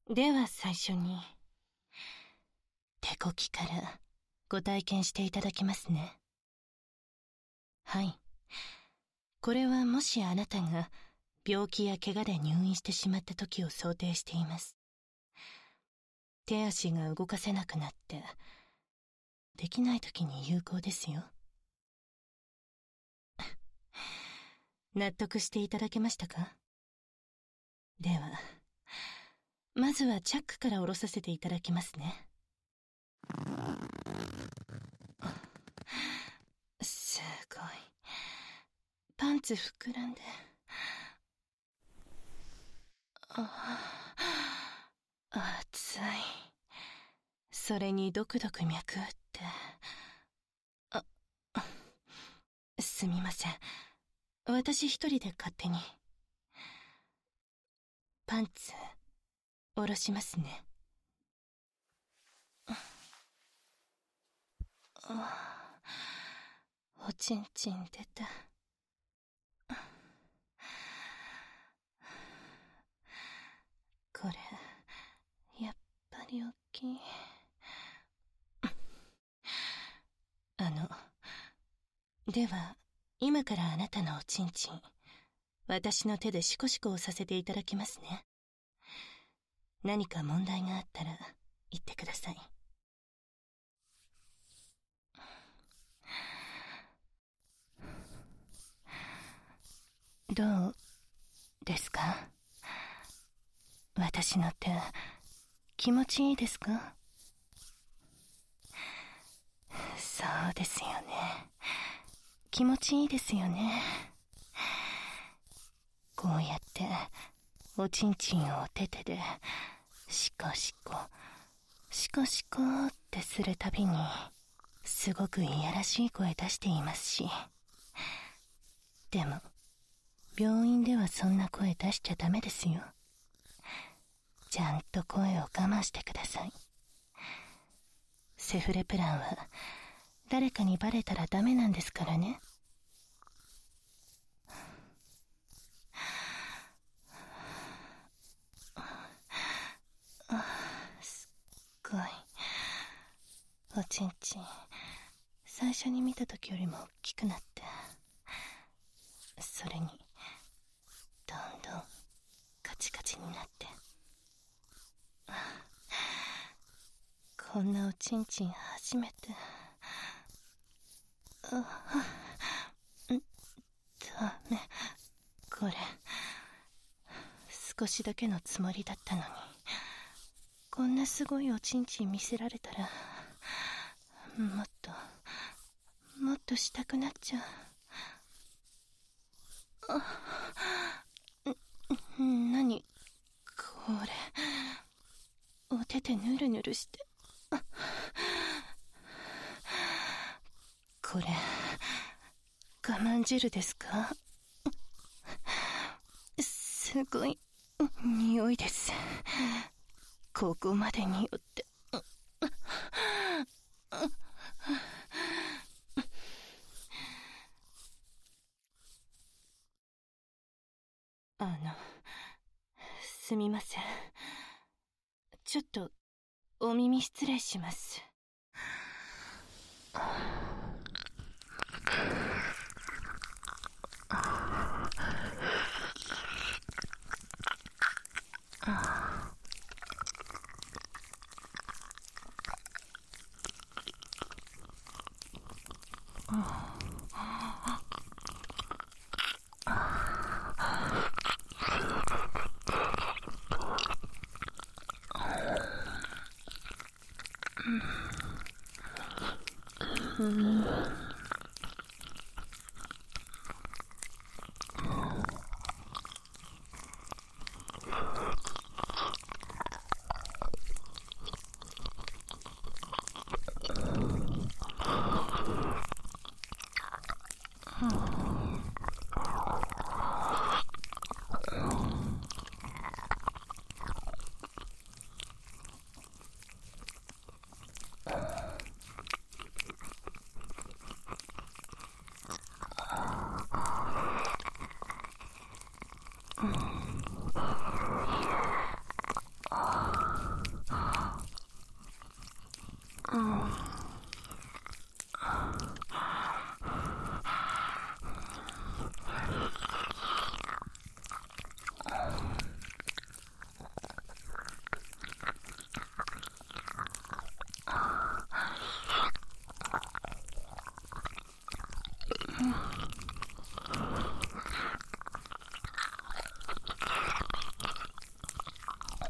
では最初に手こきからご体験していただきますね。はい。これはもしあなたが病気や怪我で入院してしまった時を想定しています。手足が動かせなくなってできない時に有効ですよ。納得していただけましたか？ではまずはチャックから下ろさせていただきますね。すごい。パンツ膨らんで。熱い。それにドクドク脈打って。すみません。私一人で勝手に。パンツ下ろしますね。おちんちん出た。これやっぱり大きい。では今からあなたのおちんちん、私の手でシコシコをさせていただきますね。何か問題があったら言ってください。どうですか？私の手、気持ちいいですか？そうですよね。気持ちいいですよね。こうやっておちんちんをお手手でシコシコシコシコってするたびにすごくいやらしい声出していますし、でも病院ではそんな声出しちゃダメですよ。ちゃんと声を我慢してください。セフレプランは誰かにバレたらダメなんですからね。すっごい。おちんちん最初に見た時よりも大きくなって、それにどんどんカチカチになって、こんなおちんちん初めて。ダメ、これ少しだけのつもりだったのに、こんなすごいおちんちん見せられたらもっとしたくなっちゃう。何これ、お手でぬるぬるして。これ我慢汁ですか？すごい匂いです。ここまで匂って。すみません。ちょっとお耳失礼します。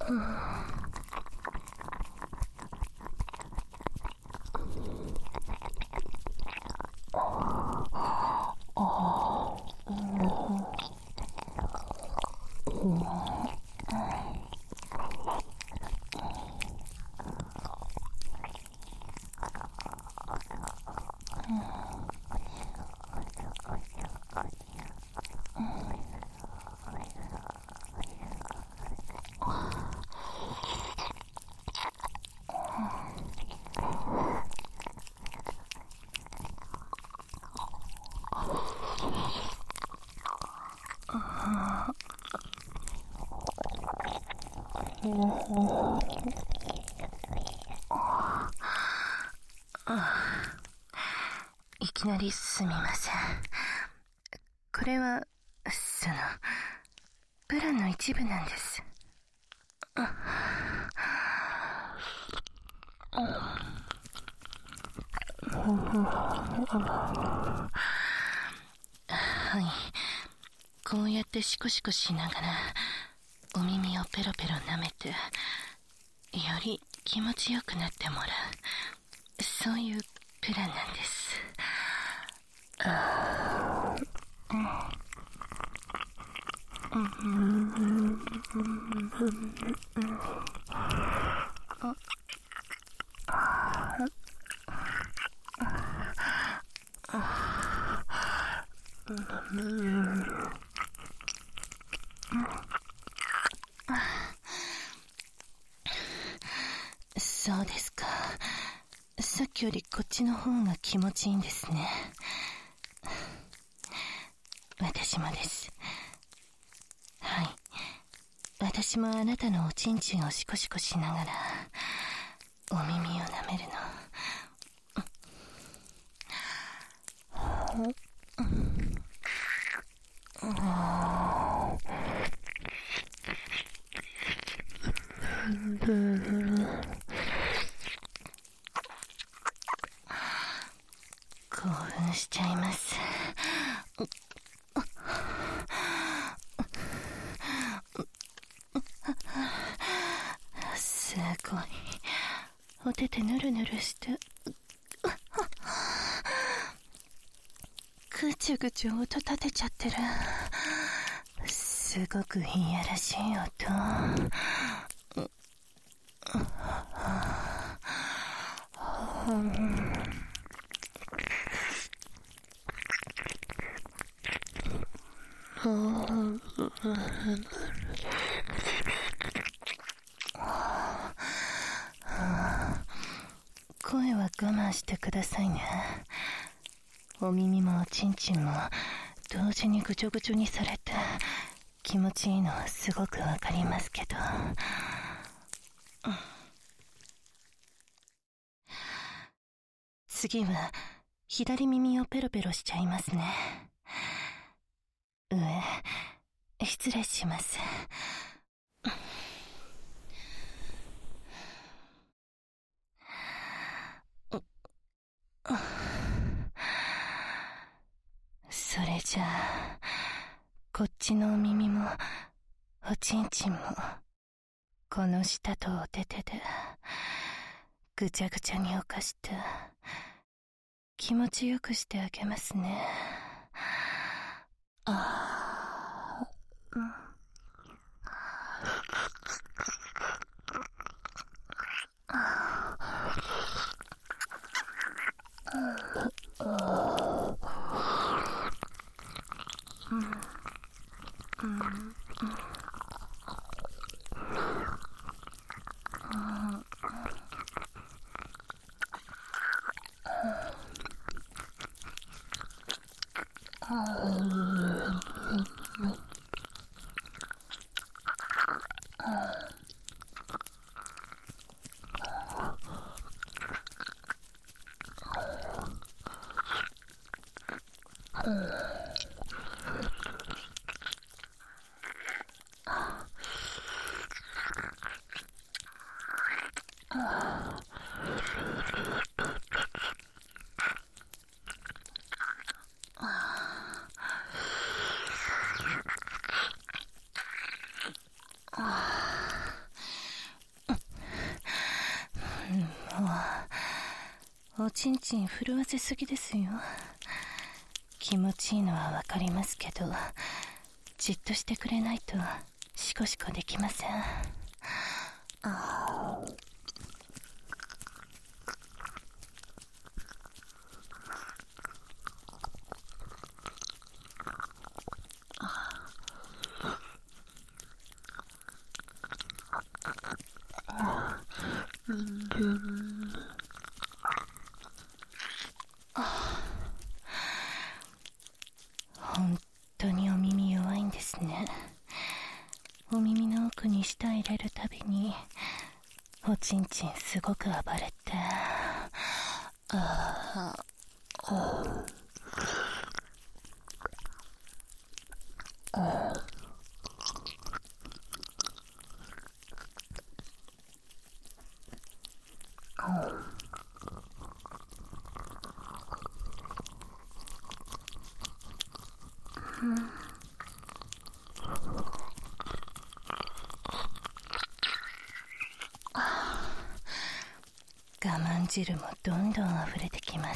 いきなりすみません。これはプランの一部なんです。はい、こうやってシコシコしながらお耳をペロペロ舐めて、より気持ちよくなってもらう、そういうプランなんです。そうですか。さっきよりこっちの方が気持ちいいんですね。私もです。はい。私もあなたのおちんちんをシコシコしながらお耳を舐めるの。興奮しちゃいます。すごい。お手手ぬるぬるしてぐちゅぐちゅ音立てちゃってる。すごくいやらしい音。声は我慢してくださいね。お耳もおちんちんも同時にぐちょぐちょにされて気持ちいいのはすごくわかりますけど、次は左耳をペロペロしちゃいますね。失礼します。それじゃあこっちのお耳もおちんちんもこの舌とお手手でぐちゃぐちゃに犯して気持ちよくしてあげますね。 おちんちん震わせすぎですよ。気持ちいいのはわかりますけど、じっとしてくれないとシコシコできません。本当にお耳弱いんですね。お耳の奥に舌入れるたびにおちんちんすごく暴れて、我慢汁もどんどん溢れてきます。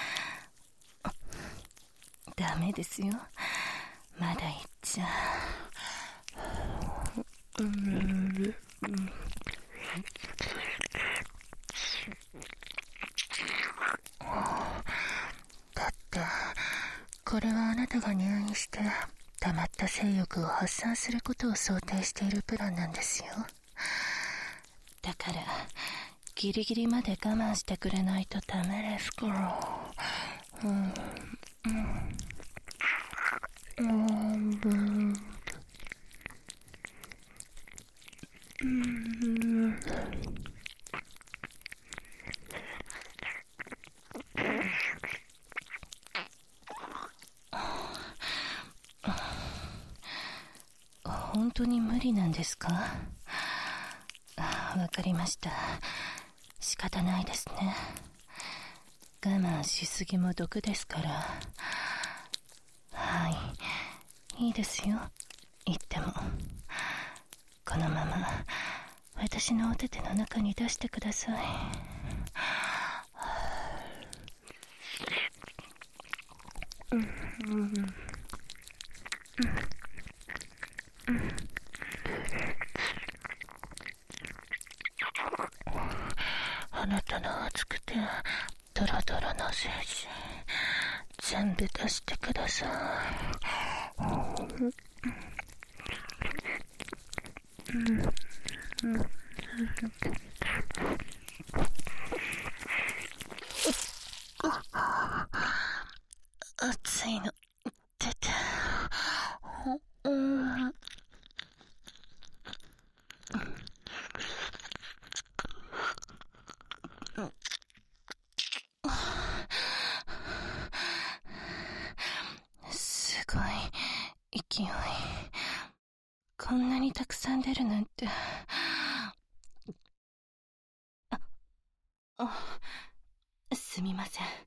ダメですよ、まだいっちゃ。だってこれはあなたが入院して溜まった性欲を発散することを想定しているプランなんですよ。だからギリギリまで我慢してくれないとダメですから。本当に無理なんですか？わかりました。仕方ないですね。我慢しすぎも毒ですから。はい、いいですよ、言っても。このまま私のお手手の中に出してください。あなたの熱くてドロドロの精子全部出してください。熱いの出て。すごい勢い。こんなにたくさん出るなんて。すみません。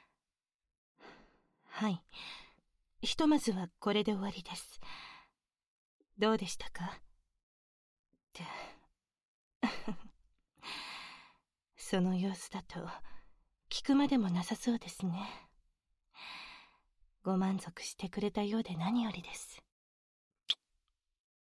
はい、ひとまずはこれで終わりです。どうでしたか？ってその様子だと聞くまでもなさそうですね。ご満足してくれたようで何よりです。